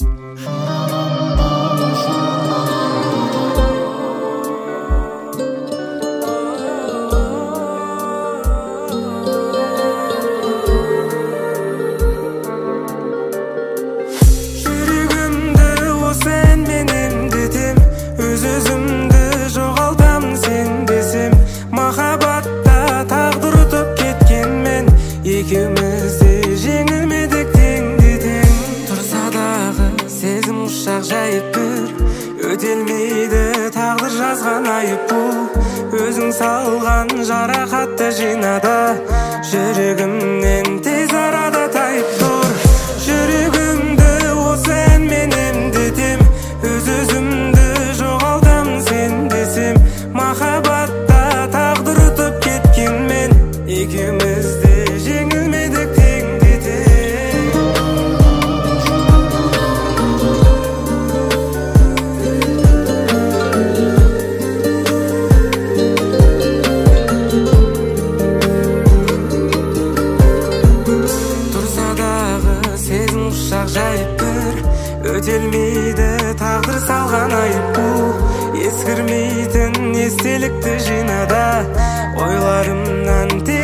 Екеумізде жеңілмедік тең тұрса дағы сезім ұшақ жайып бір өтелмейді тағдыр жазған айып бұл өзің салған жарақатты жинада жүрегімнен тез арада тайып тұр жүрегімді осы әнмен емдетем өз-өзімді жоғалтамын сен десем махаббатта тағдыр ұтып кеткенмен екеумізде жеңілмедік тең тұрса дағы сезім ұшақ жайып бір өтелмейді тағдыр салған айып бұл ескірмейтін естелікті жинада ойларымнан